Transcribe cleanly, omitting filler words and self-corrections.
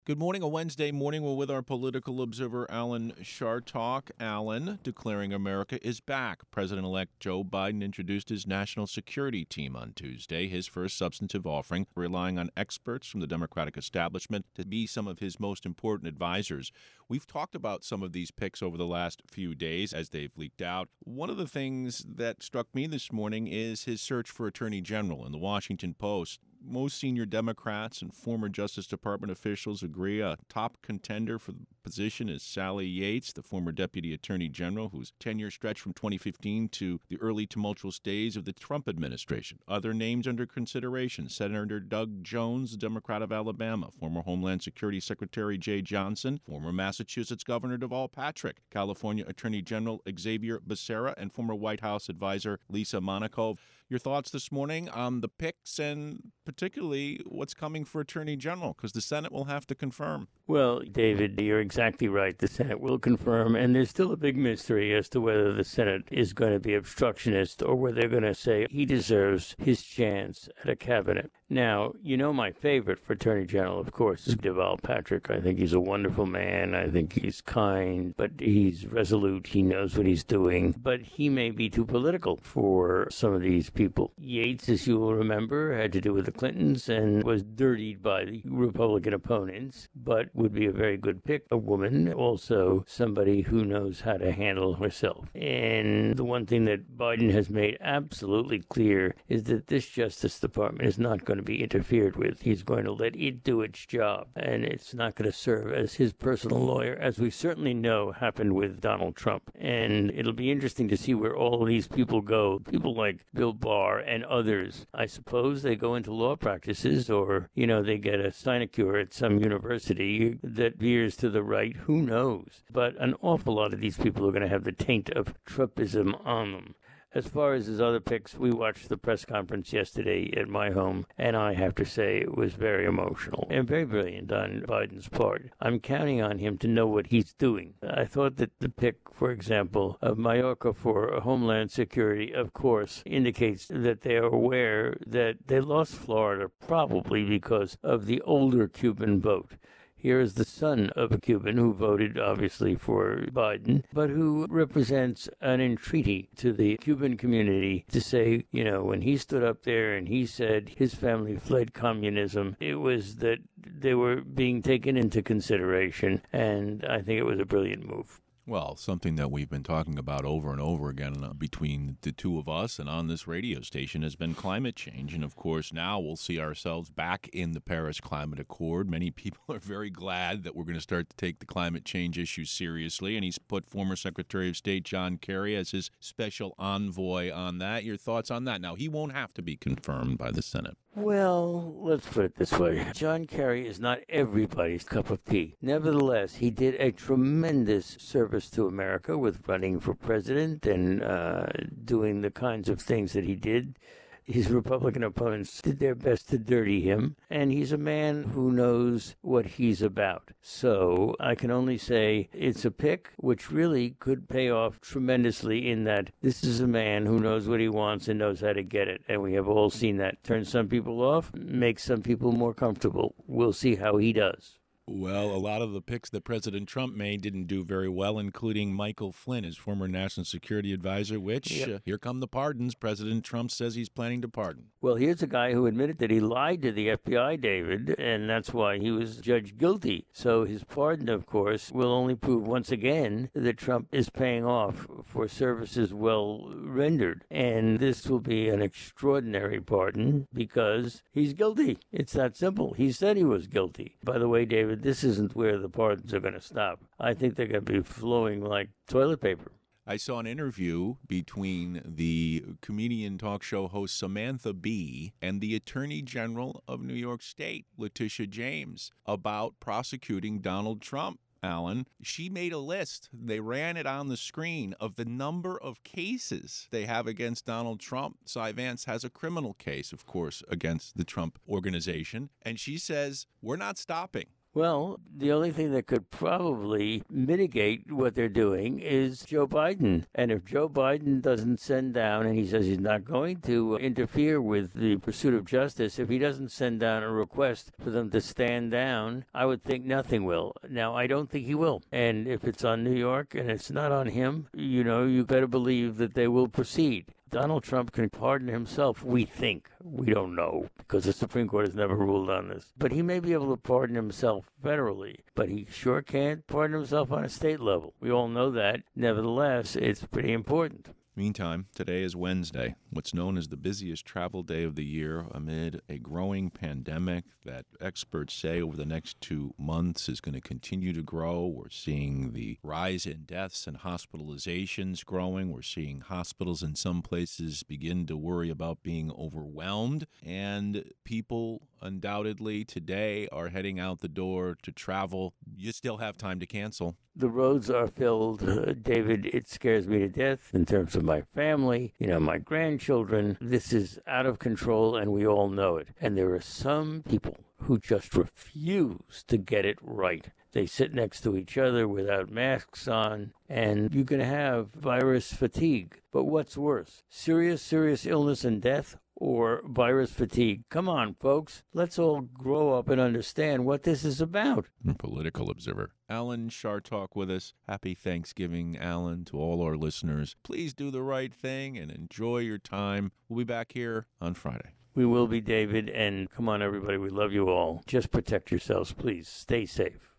Good morning. A Wednesday morning. We're with our political observer, Alan Chartock. Alan, declaring America is back. President-elect Joe Biden introduced his national security team on Tuesday, his first substantive offering, relying on experts from the Democratic establishment to be some of his most important advisors. We've talked about some of these picks over the last few days as they've leaked out. One of the things that struck me this morning is his search for Attorney General. In the Washington Post, most senior Democrats and former Justice Department officials agree a top contender for the position is Sally Yates, the former Deputy Attorney General, whose tenure stretched from 2015 to the early tumultuous days of the Trump administration. Other names under consideration: Senator Doug Jones, the Democrat of Alabama; former Homeland Security Secretary Jay Johnson; former Massachusetts Governor Deval Patrick; California Attorney General Xavier Becerra; and former White House advisor Lisa Monaco. Your thoughts this morning on the picks and particularly what's coming for Attorney General, because the Senate will have to confirm. Well, David, you're exactly right. The Senate will confirm, and there's still a big mystery as to whether the Senate is going to be obstructionist or whether they're going to say he deserves his chance at a cabinet. Now, you know my favorite for Attorney General, of course, is Deval Patrick. I think he's a wonderful man. I think he's kind, but he's resolute. He knows what he's doing, but he may be too political for some of these people. Yates, as you will remember, had to do with the Clintons and was dirtied by the Republican opponents, but would be a very good pick. A woman, also somebody who knows how to handle herself. And the one thing that Biden has made absolutely clear is that this Justice Department is not going to be interfered with. He's going to let it do its job, and it's not going to serve as his personal lawyer, as we certainly know happened with Donald Trump. And it'll be interesting to see where all of these people go. People like Bill Barr and others. I suppose they go into law practices, or, they get a sinecure at some university that veers to the right. Who knows? But an awful lot of these people are going to have the taint of Trumpism on them. As far as his other picks, we watched the press conference yesterday at my home, and I have to say it was very emotional and very brilliant on Biden's part. I'm counting on him to know what he's doing. I thought that the pick, for example, of Mayorkas for Homeland Security, of course, indicates that they are aware that they lost Florida probably because of the older Cuban vote. Here is the son of a Cuban who voted, obviously, for Biden, but who represents an entreaty to the Cuban community to say, when he stood up there and he said his family fled communism, it was that they were being taken into consideration, and I think it was a brilliant move. Well, something that we've been talking about over and over again between the two of us and on this radio station has been climate change. And, of course, now we'll see ourselves back in the Paris Climate Accord. Many people are very glad that we're going to start to take the climate change issue seriously. And he's put former Secretary of State John Kerry as his special envoy on that. Your thoughts on that? Now, he won't have to be confirmed by the Senate. Well, let's put it this way. John Kerry is not everybody's cup of tea. Nevertheless, he did a tremendous service to America with running for president and doing the kinds of things that he did. His Republican opponents did their best to dirty him, and he's a man who knows what he's about. So I can only say it's a pick which really could pay off tremendously in that this is a man who knows what he wants and knows how to get it. And we have all seen that. Turn some people off, make some people more comfortable. We'll see how he does. Well, a lot of the picks that President Trump made didn't do very well, including Michael Flynn, his former national security advisor, which, here come the pardons. President Trump says he's planning to pardon. Well, here's a guy who admitted that he lied to the FBI, David, and that's why he was judged guilty. So his pardon, of course, will only prove once again that Trump is paying off for services well rendered. And this will be an extraordinary pardon because he's guilty. It's that simple. He said he was guilty. By the way, David, this isn't where the pardons are going to stop. I think they're going to be flowing like toilet paper. I saw an interview between the comedian talk show host Samantha Bee and the Attorney General of New York State, Letitia James, about prosecuting Donald Trump. Alan, she made a list. They ran it on the screen of the number of cases they have against Donald Trump. Cy Vance has a criminal case, of course, against the Trump organization. And she says, we're not stopping. Well, the only thing that could probably mitigate what they're doing is Joe Biden. And if Joe Biden doesn't send down, and he says he's not going to interfere with the pursuit of justice, if he doesn't send down a request for them to stand down, I would think nothing will. Now, I don't think he will. And if it's on New York and it's not on him, you better believe that they will proceed. Donald Trump can pardon himself, we think. We don't know, because the Supreme Court has never ruled on this. But he may be able to pardon himself federally, but he sure can't pardon himself on a state level. We all know that. Nevertheless, it's pretty important. Meantime, today is Wednesday, what's known as the busiest travel day of the year amid a growing pandemic that experts say over the next 2 months is going to continue to grow. We're seeing the rise in deaths and hospitalizations growing. We're seeing hospitals in some places begin to worry about being overwhelmed. And people undoubtedly today are heading out the door to travel. You still have time to cancel. The roads are filled, David. It scares me to death in terms of my family, my grandchildren. This is out of control, and we all know it. And there are some people who just refuse to get it right. They sit next to each other without masks on, and you can have virus fatigue. But what's worse, serious illness and death, or virus fatigue? Come on, folks. Let's all grow up and understand what this is about. Political Observer Alan Chartock with us. Happy Thanksgiving, Alan, to all our listeners. Please do the right thing and enjoy your time. We'll be back here on Friday. We will be, David, and come on, everybody. We love you all. Just protect yourselves, please. Stay safe.